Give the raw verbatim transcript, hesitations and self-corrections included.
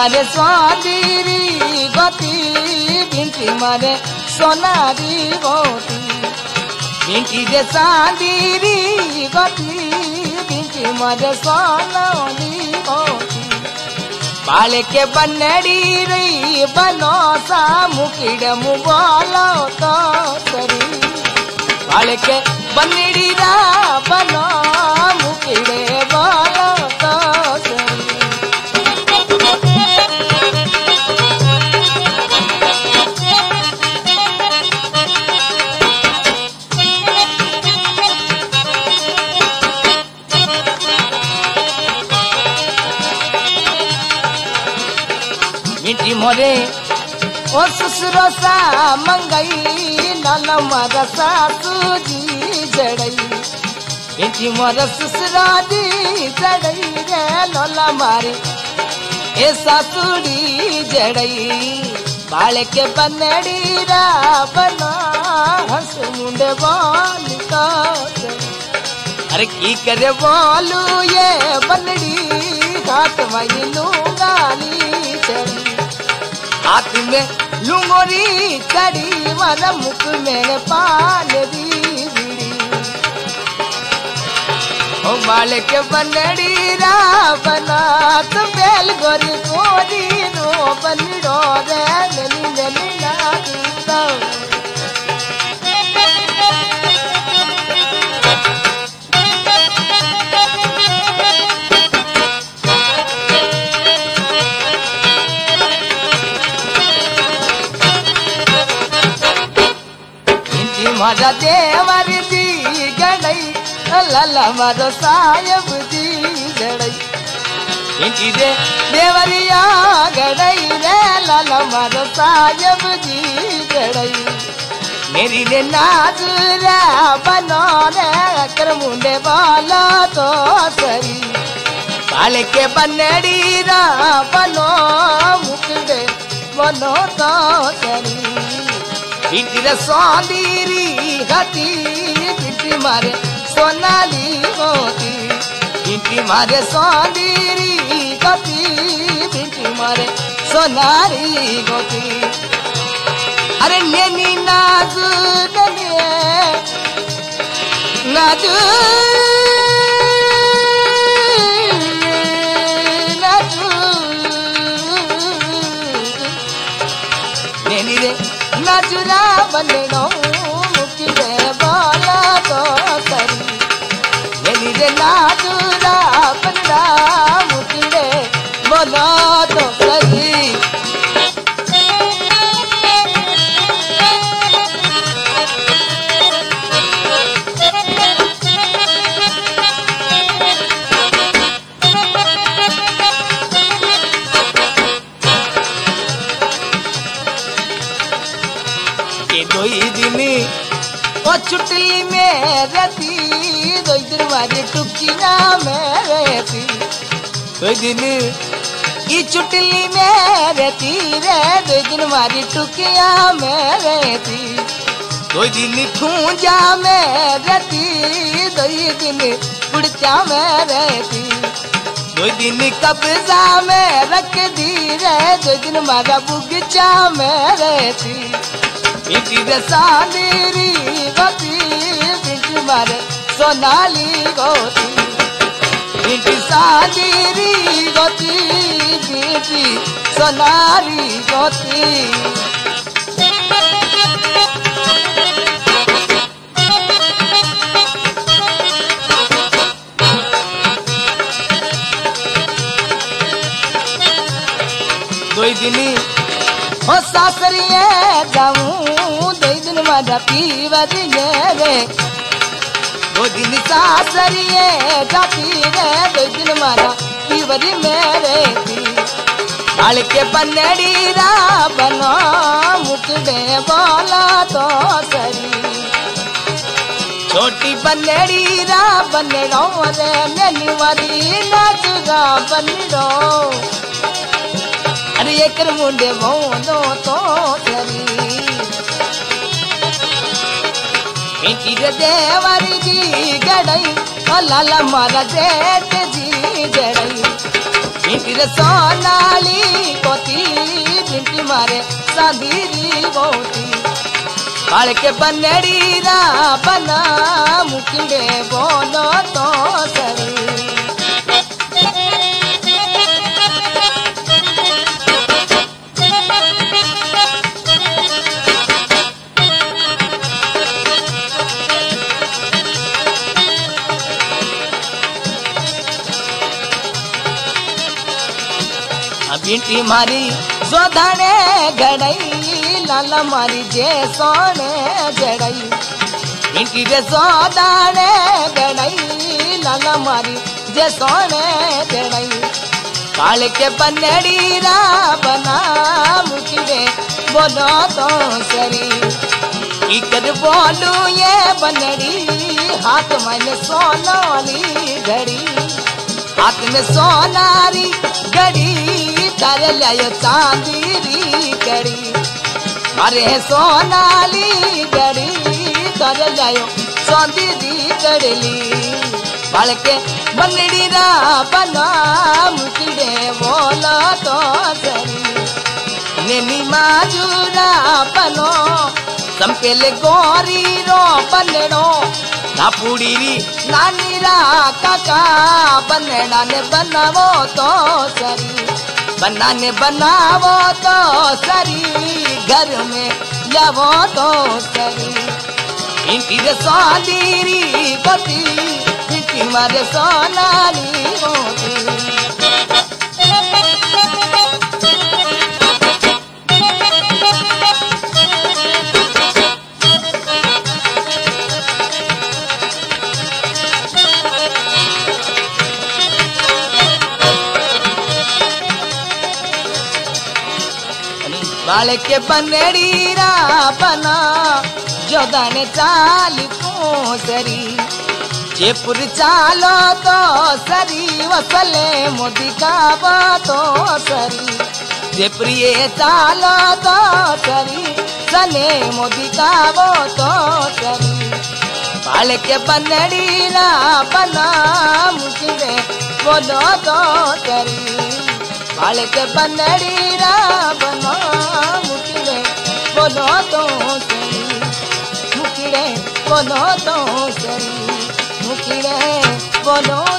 मारे स्वादीरी गति भिंटी मारे सोनारी गोती भिंटी रे सांदीरी गति भिंटी मारे सोनारी गोती बाले के बनड़ी रही बनो सा मुकिड़ मुबालो तो सरी बाले के बनड़ी रा बनो मुकिड़े बालो तो सरी मिट्टी मोरे ओ ससुरो सा मंगई नल मारा सासुजी जड़ई मिट्टी मोरा ससुरा जी जड़ई रे नल मारे ए सासुड़ी जड़ई बाले के बनड़ी रा बना हंस मुंडे बोल का अरे की करे बोलू ये बनड़ी हाथ माई लूंगाली चढ़ी हाथ में लुंगोरी चढ़ी वाला मुख में पान दी बिड़ी ओ बाले के बनड़ी रा बना तो बेल गोरी गोरी रो बनड़ो रे ननी ननी ना दूता मारा देवर जी गड़ई लाला मारो सायब जी गड़ई इंटी रे देवरिया गड़ई रे लाला मारो सायब जी गड़ई मेरी ने नाज रे बनो रे कर मुंडे वाला तो सरी बाले के बनड़ी रा बनो मुकड़े बनो तो सरी भिंटी रे सोंदीरी गति भिंटी मारे सोनाली गोती भिंटी मारे सोंदीरी गति भिंटी मारे सोनारी गोती अरे नैनी नाजू ननिए नाजू नाजू नैनी रे नजुरा बनड़ो मुकिड़े बोला तो सरी मेरी रे नजुरा बनड़ा मुकिड़े बोला तो सरी दोई दिन ओ चुटली में रहती दोई दिन मारी टुकिया में रहती दोई दिन ई चुटली में रहती रे दोई दिन मारी टुकिया में रहती दोई दिन खूंजा में रहती दोई दिन कुड़चा में रहती दोई दिन कब्जा में रख दी रे दोई दिन मारा बुगचा में रहती भिंटी रे सांदीरी गति भिंटी मारे सोनाली गोती भिंटी सांदीरी गति भिंटी सोनाली गोती दोई दिन हो सासरिए जाऊं दो दिन मारा पीवरिए रे दो दिन सासरिए जाती रे दो दिन मारा पीवरी मेरे थी बाल के बनड़ी रा बनो मुकड़े बोला तो सरी छोटी बनड़ी रा बनड़ो रे नैनी वाली नाचगा बनड़ो अरे एक मुंडे बोलो तो सरी भिंटी रे देवरी जी गड़ई लाला मारा जेठ जी जड़ई भिंटी सोनाली कोती भिंटी मारे साधीरी बोती बाल के बनड़ी रा बना मुकिड़े बोलो तो सरी भिंटी मारी जोधाने घड़ई लाला मारी जे सोने जड़ई भिंटी रे जोधाने घड़ई लाला मारी जे सोने जड़ई काल के बनड़ी रा बना मुकिरे बोलो तो सरी इकर बोलू ये बनड़ी हाथ में सोनाली घड़ी हाथ में सोनारी घड़ी तारे लायो चांदीरी कड़ी मारे सोनाली घड़ी तारे लायो चांदीरी कड़ली बाल के बनड़ी रा बना मुकिड़े बोला तो सरी नेनी माजूरा बनो संपेले गोरी रो बनड़ो ना पूड़ी नानी रा काका बनड़ा ने बनावो तो सरी बनाने बनावो तो सरी घर में लावो तो सरी इनकी रे सोनीरी गति इनकी मारे सोनाली होती बाल के बनड़ी रा बना जोदाने चाल को सरी जयपुर चालो तो सरी वसले मोदी का तो सरी जयपुर ये चालो तो सरी सने मोदी का तो सरी बाल के बनड़ी रा बना मुझे बोलो तो सरी बाल के बनड़ी रा बना मुकिरे बोलो तो सरी मुकिरे बोलो तो सरी मुकिरे बोलो